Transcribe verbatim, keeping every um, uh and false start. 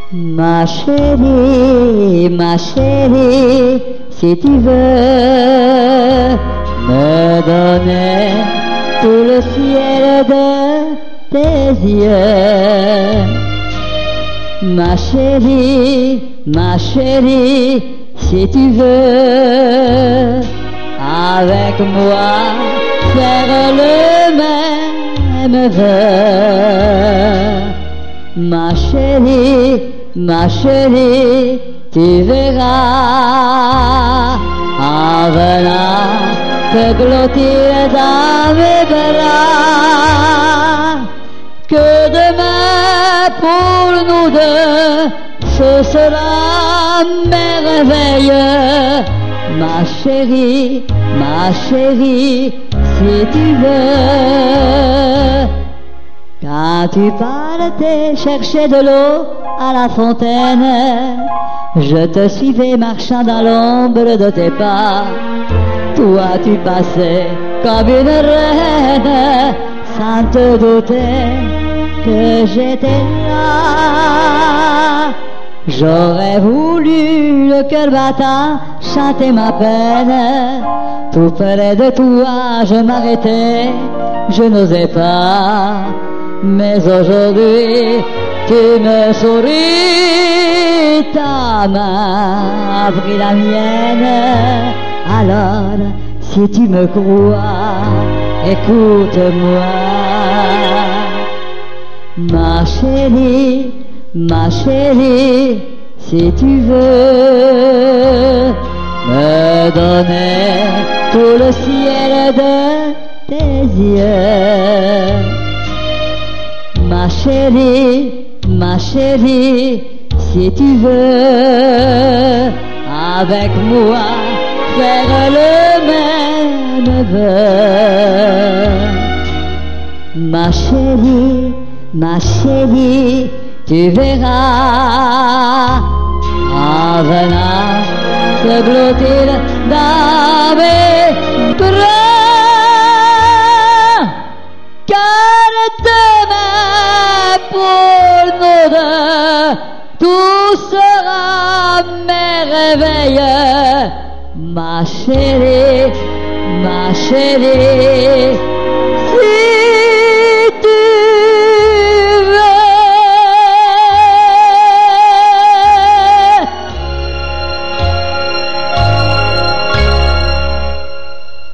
Ma chérie, ma chérie, si tu veux me donner tout le ciel de tes yeux. Ma chérie, ma chérie, si tu veux avec moi faire le même vœu. Ma chérie, ma chérie, tu verras en venant te blottir dans mes bras que demain pour nous deux ce sera merveilleux. Ma chérie, ma chérie, si tu veux. Quand tu partais chercher de l'eau à la fontaine, je te suivais marchant dans l'ombre de tes pas. Toi tu passais comme une reine, sans te douter que j'étais là. J'aurais voulu, le cœur battant, chanter ma peine. Tout près de toi je m'arrêtais, je n'osais pas. Mais aujourd'hui, tu me souris, ta main a pris la mienne. Alors, si tu me crois, écoute-moi. Ma chérie, ma chérie, si tu veux me donner tout le ciel de tes yeux. Ma chérie, ma chérie, si tu veux avec moi faire le même vœu. Ma chérie, ma chérie, tu verras en venant te blottir dans mes bras. Car demain pour nous deux tout sera merveilleux. Ma chérie, ma chérie,